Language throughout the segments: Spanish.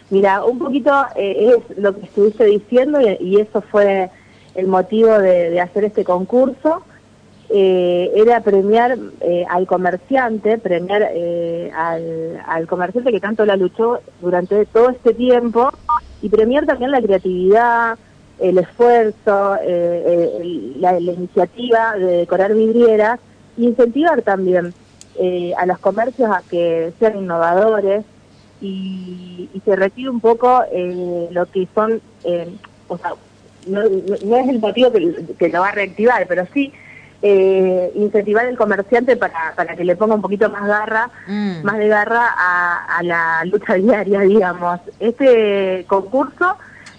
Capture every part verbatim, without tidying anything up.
Mira, un poquito eh, es lo que estuviste diciendo y, y eso fue el motivo de, de hacer este concurso. Eh, era premiar eh, al comerciante, premiar eh, al, al comerciante que tanto la luchó durante todo este tiempo y premiar también la creatividad, el esfuerzo, eh, el, la, la iniciativa de decorar vidrieras e incentivar también eh, a los comercios a que sean innovadores y, y se retire un poco eh, lo que son, eh, o sea, no, no es el motivo que, que lo va a reactivar, pero sí Eh, incentivar al comerciante para, para que le ponga un poquito más garra, mm. más de garra a, a la lucha diaria, digamos. Este concurso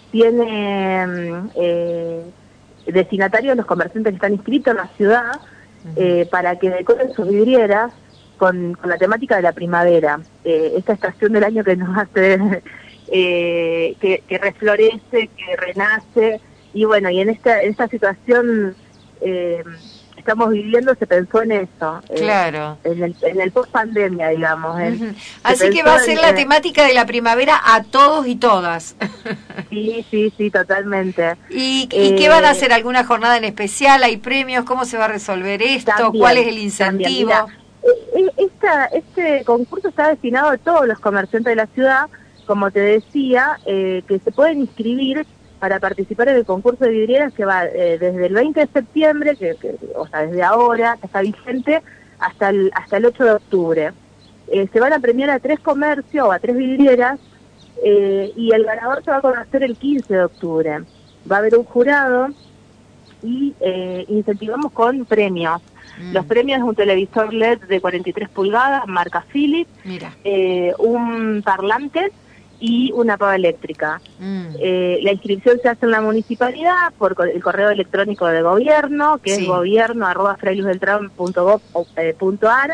tiene eh, destinatarios los comerciantes que están inscritos en la ciudad, uh-huh. eh, para que decoren sus vidrieras con, con la temática de la primavera, eh, esta estación del año que nos hace, eh, que, que reflorece, que renace, y bueno, y en esta, en esta situación eh, estamos viviendo, se pensó en eso. Claro. Eh, en el, en el post-pandemia, digamos. Uh-huh. Así que va a ser en, la temática de la primavera a todos y todas. Sí, sí, sí, totalmente. ¿Y, ¿Y eh, qué van a hacer? ¿Alguna jornada en especial? ¿Hay premios? ¿Cómo se va a resolver esto? También, ¿cuál es el incentivo? También, mira, esta, este concurso está destinado a todos los comerciantes de la ciudad, como te decía, eh, que se pueden inscribir para participar en el concurso de vidrieras que va eh, desde el veinte de septiembre, que, que, o sea, desde ahora, que está vigente, hasta el, hasta el ocho de octubre. Eh, se van a premiar a tres comercios o a tres vidrieras, eh, y el ganador se va a conocer el quince de octubre. Va a haber un jurado y eh, incentivamos con premios. Mm. Los premios es un televisor L E D de cuarenta y tres pulgadas, marca Philips, Mira. Eh, un parlante y una pava eléctrica. Mm. Eh, la inscripción se hace en la municipalidad por el correo electrónico de gobierno, que sí. es gobierno arroba frayluzbeltran punto gov punto ar,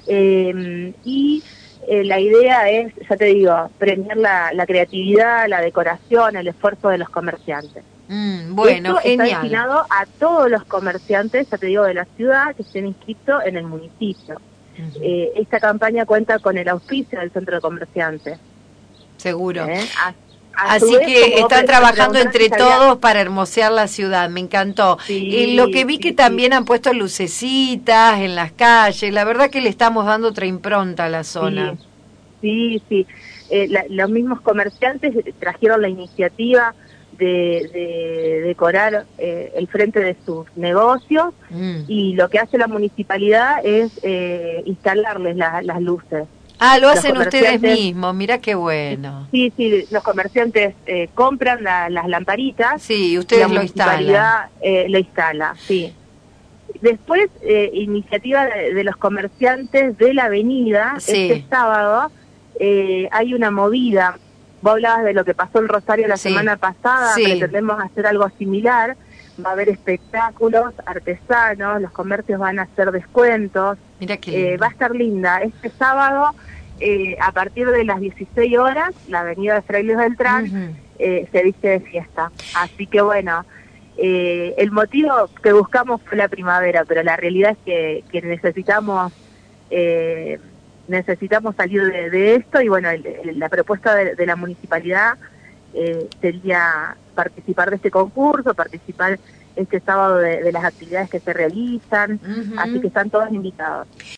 eh, y eh, la idea es, ya te digo, premiar la, la creatividad, la decoración, el esfuerzo de los comerciantes. Mm, bueno, Esto genial. Está destinado a todos los comerciantes, ya te digo, de la ciudad que estén inscritos en el municipio. Uh-huh. Eh, esta campaña cuenta con el auspicio del Centro de Comerciantes. Seguro. ¿Eh? A, a Así vez, que están trabajando entre todos para hermosear la ciudad, me encantó. Sí, y lo que vi sí, que sí. también han puesto lucecitas en las calles, la verdad que le estamos dando otra impronta a la zona. Sí, sí, sí. Eh, la, los mismos comerciantes trajeron la iniciativa de, de decorar eh, el frente de sus negocios, mm. y lo que hace la municipalidad es eh, instalarles la, las luces. Ah, lo hacen ustedes mismos, mira qué bueno. Sí, sí, los comerciantes eh, compran la, las lamparitas. Sí, ustedes la lo instalan. Eh, lo instala, sí. Después, eh, iniciativa de, de los comerciantes de la avenida, sí. Este sábado eh, hay una movida. Vos hablabas de lo que pasó en Rosario la sí. semana pasada, sí. pretendemos hacer algo similar. Va a haber espectáculos, artesanos, los comercios van a hacer descuentos. Mira qué eh, va a estar linda. Este sábado, eh, a partir de las dieciséis horas, la avenida de Fray Luis Beltrán uh-huh. eh, se viste de fiesta. Así que bueno, eh, el motivo que buscamos fue la primavera, pero la realidad es que, que necesitamos eh, necesitamos salir de, de esto y bueno, el, el, la propuesta de, de la municipalidad eh, sería participar de este concurso, participar este sábado de, de las actividades que se realizan, uh-huh. así que están todos invitados.